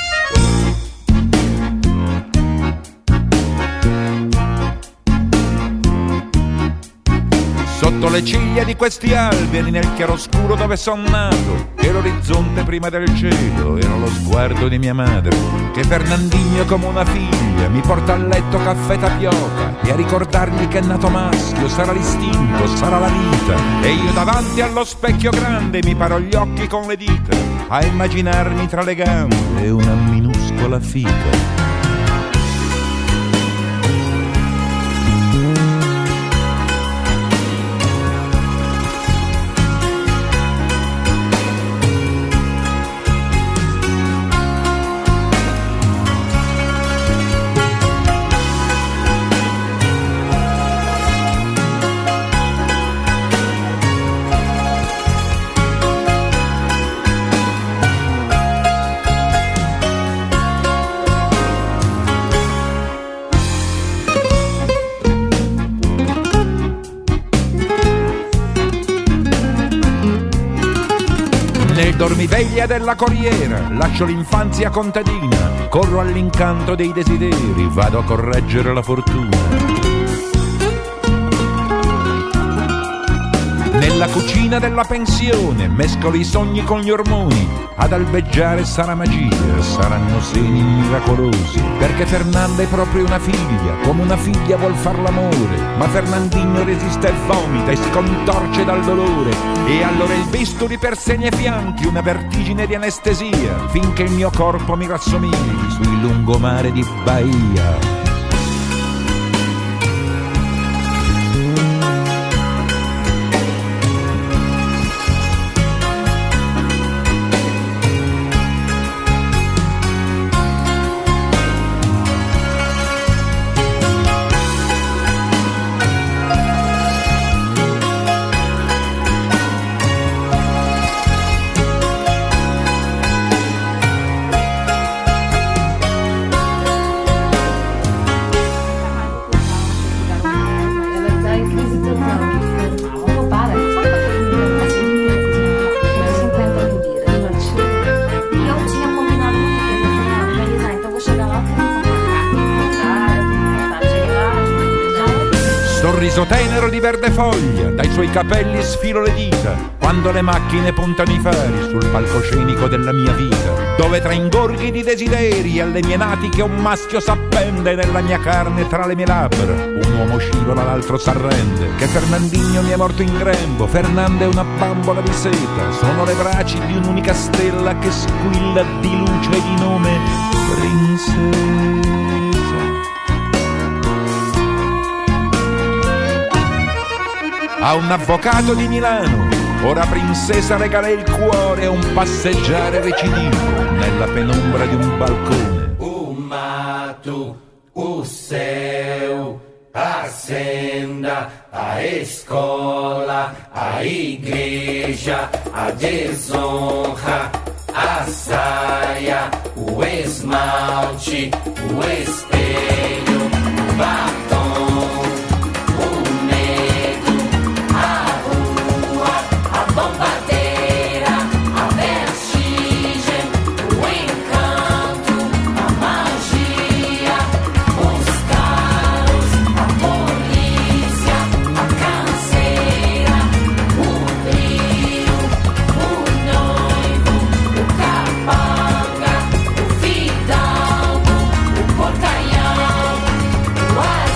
Speaker 15: Sotto le ciglia di questi alberi, nel chiaroscuro dove son nato, e l'orizzonte prima del cielo, era lo sguardo di mia madre, che Fernandinho come una figlia mi porta a letto caffè tapioca, e a ricordargli che è nato maschio, sarà l'istinto, sarà la vita, e io davanti allo specchio grande mi paro gli occhi con le dita, a immaginarmi tra le gambe una minuscola fica. Dormiveglia della corriera, lascio l'infanzia contadina, corro all'incanto dei desideri, vado a correggere la fortuna. Nella cucina della pensione mescolo i sogni con gli ormoni, ad albeggiare sarà magia, saranno segni miracolosi, perché Fernanda è proprio una figlia, come una figlia vuol far l'amore, ma Fernandinho resiste e vomita e si contorce dal dolore, e allora il bisturi per seni e fianchi, una vertigine di anestesia, finché il mio corpo mi rassomigli sul lungomare di Bahia. Sorriso tenero di verde foglia, dai suoi capelli sfilo le dita, quando le macchine puntano i fari sul palcoscenico della mia vita, dove tra ingorghi di desideri alle mie natiche un maschio s'appende, nella mia carne tra le mie labbra un uomo scivola, l'altro s'arrende, che Fernandinho mi è morto in grembo, Fernanda è una bambola di seta, sono le braci di un'unica stella che squilla di luce e di nome princesa. A un avvocato di Milano, ora princesa regala il cuore a un passeggiare recidivo nella penombra di un balcone.
Speaker 16: O mato, o céu, a senda, a escola, a igreja, a desonra, a saia, o esmalte, o espelho, o batom.
Speaker 12: Wow!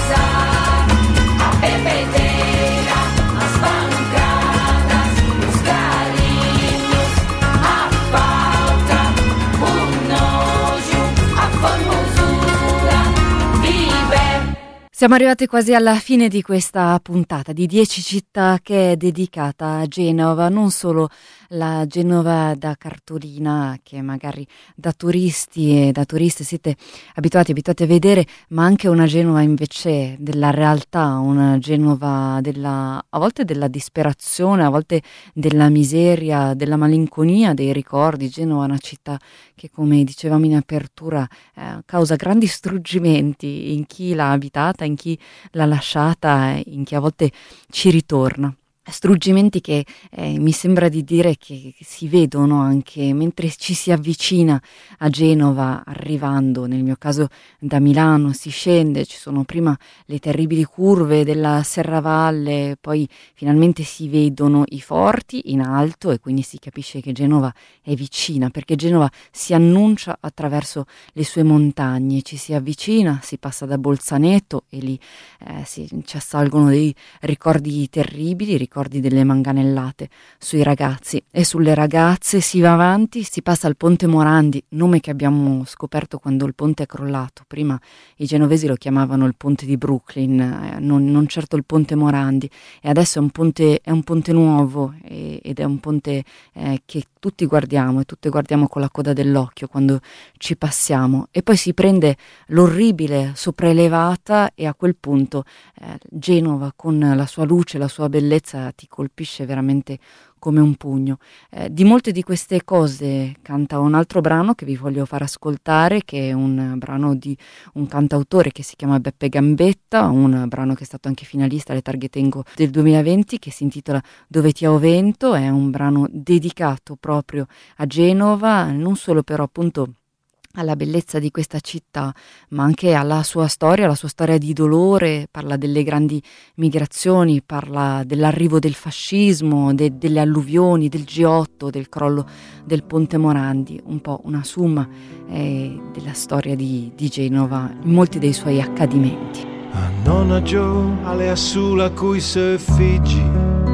Speaker 2: Siamo arrivati quasi alla fine di questa puntata di dieci città che è dedicata a Genova, non solo la Genova da cartolina che magari da turisti e da turiste siete abituati, abituati a vedere, ma anche una Genova invece della realtà, una Genova della, a volte della disperazione, a volte della miseria, della malinconia, dei ricordi. Genova è una città che, come dicevamo in apertura, eh, causa grandi struggimenti in chi l'ha abitata, in chi l'ha lasciata, in chi a volte ci ritorna. Struggimenti che eh, mi sembra di dire che si vedono anche mentre ci si avvicina a Genova, arrivando, nel mio caso da Milano, si scende, ci sono prima le terribili curve della Serravalle, poi finalmente si vedono i forti in alto e quindi si capisce che Genova è vicina, perché Genova si annuncia attraverso le sue montagne, ci si avvicina, si passa da Bolzaneto e lì eh, si, ci assalgono dei ricordi terribili, ricordi delle manganellate sui ragazzi e sulle ragazze. Si va avanti, si passa al Ponte Morandi, nome che abbiamo scoperto quando il ponte è crollato. Prima i genovesi lo chiamavano il ponte di Brooklyn, eh, non, non certo il Ponte Morandi, e adesso è un ponte, è un ponte nuovo e, ed è un ponte eh, che tutti guardiamo e tutte guardiamo con la coda dell'occhio quando ci passiamo, e poi si prende l'orribile sopraelevata e a quel punto eh, Genova con la sua luce, la sua bellezza ti colpisce veramente come un pugno. Eh, di molte di queste cose canta un altro brano che vi voglio far ascoltare, che è un brano di un cantautore che si chiama Beppe Gambetta, un brano che è stato anche finalista alle Targhe Tengo del duemilaventi, che si intitola Dove ti ho vento. È un brano dedicato proprio a Genova, non solo però appunto alla bellezza di questa città, ma anche alla sua storia, la sua storia di dolore. Parla delle grandi migrazioni, parla dell'arrivo del fascismo, de- delle alluvioni, del G otto, del crollo del Ponte Morandi, un po' una summa eh, della storia di, di Genova in molti dei suoi accadimenti.
Speaker 17: A nonna Gio, alle assula cui se figgi,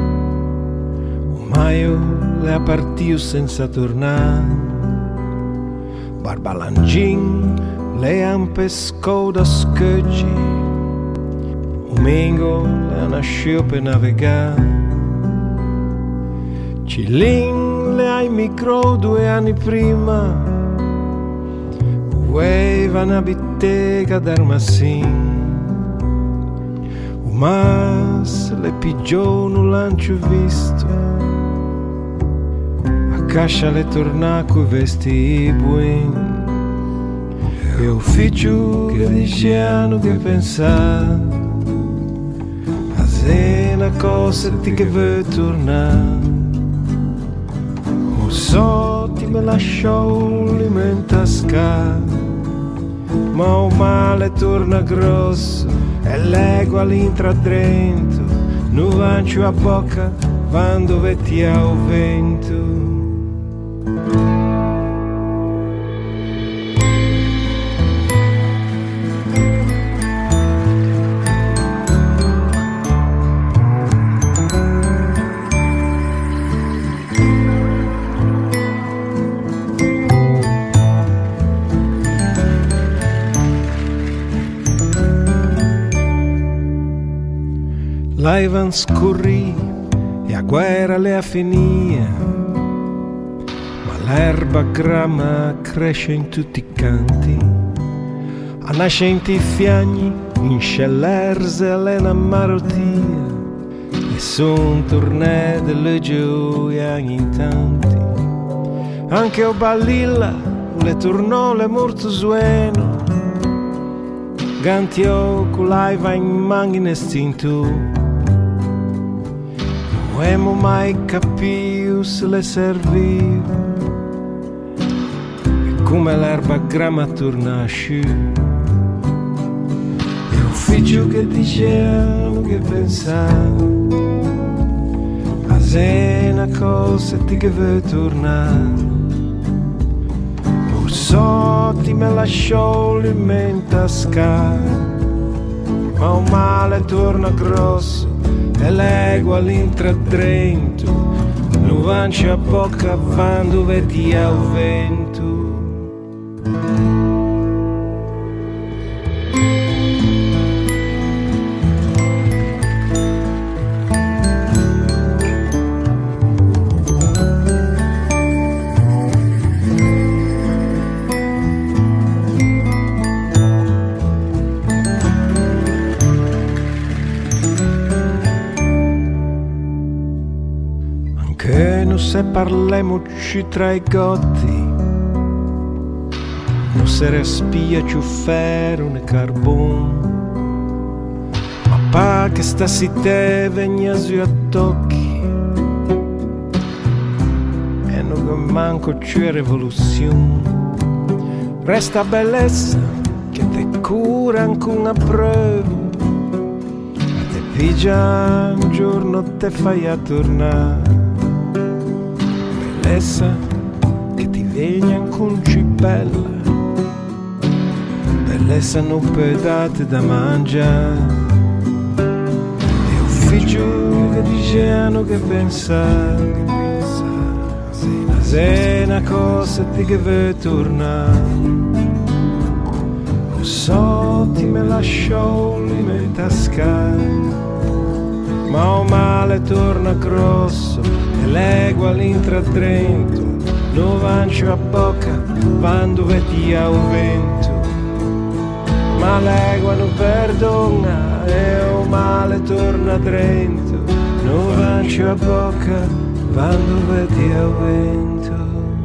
Speaker 17: ormai le ha partito senza tornare. Barbalangin le han pescò da scoggi, Umengo le nasceu per navigare. Cilin le ha immigrò due anni prima, aveva una bittega d'armassin. Mas le pigiò non l'hanno visto, Cascia le torna coi vestiti buoni, e ufficio che dicevano che pensare a se una cosa ti che vuoi tornare. O so ti me lasciò l'immentasca, ma o male torna grosso e l'ego all'intra dentro, non vancio a bocca quando vetti al vento. L'Ivan scorrì e a guerra le ha finita, ma l'erba grama cresce in tutti i canti, a nascenti fiagni in scellerse l'ena marotia, e son tornè delle gioie in tanti. Anche o Balilla le tornò le morto sueno, Gantio con l'aiva in manghi in estinto. Non abbiamo mai capito se le serviva, e come l'erba grama torna a sciù. E ufficio che dicevano che pensava a se una cosa ti che vuoi tornare. O so ti me lasciò l'immentasca, ma un male torna grosso e l'ego all'intra dentro, non vancia a bocca quando vedi al vento. che non se parlemoci tra i gotti, non se respia più ferro né carbon, ma pa che sta si te vegna su a tocchi, e non che manco c'è rivoluzione, resta bellezza che te cura anche una prova, te pigia un giorno te fai a tornare, bellezza che ti viene anche un cibella, bellezza non pedate da mangiare, e un figlio che dicevano che pensare, che pensare, se una cosa ti che vuoi tornare, lo so ti me lasciò in me tascare, ma o male torna grosso e legua l'intra dentro, lo vancio a bocca quando vedi a un vento, ma legua non perdona e o male torna dentro, lo vancio a bocca quando vedi a un vento.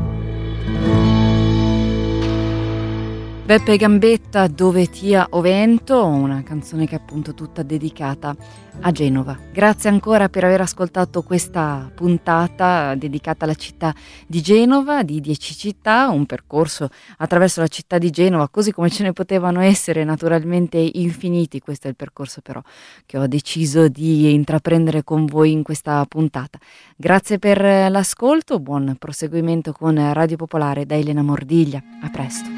Speaker 2: Beppe Gambetta, Dove tia o vento, una canzone che è appunto tutta dedicata a Genova. Grazie ancora per aver ascoltato questa puntata dedicata alla città di Genova, di dieci città, un percorso attraverso la città di Genova, così come ce ne potevano essere naturalmente infiniti. Questo è il percorso però che ho deciso di intraprendere con voi in questa puntata. Grazie per l'ascolto, buon proseguimento con Radio Popolare da Elena Mordiglia. A presto.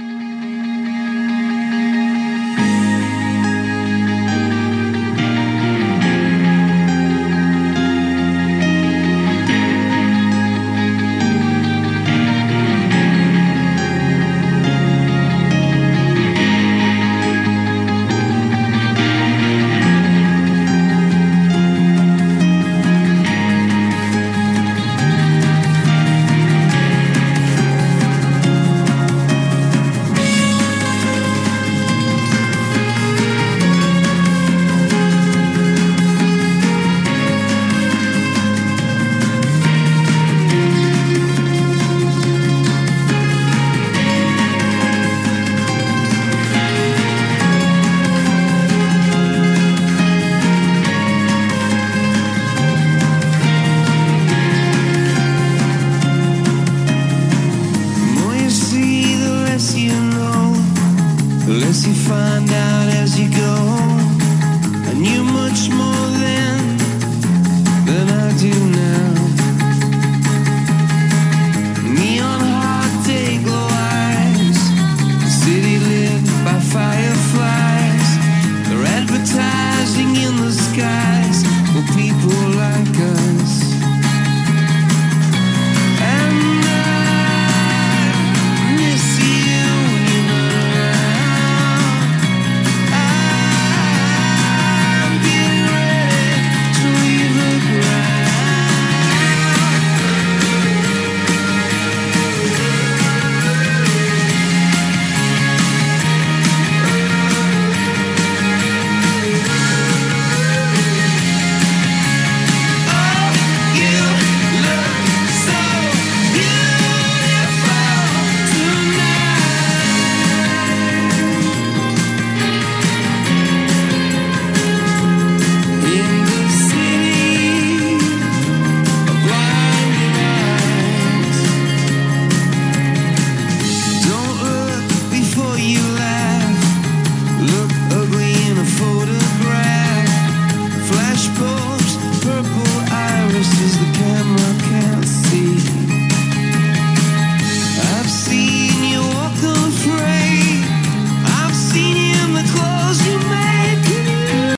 Speaker 17: Do now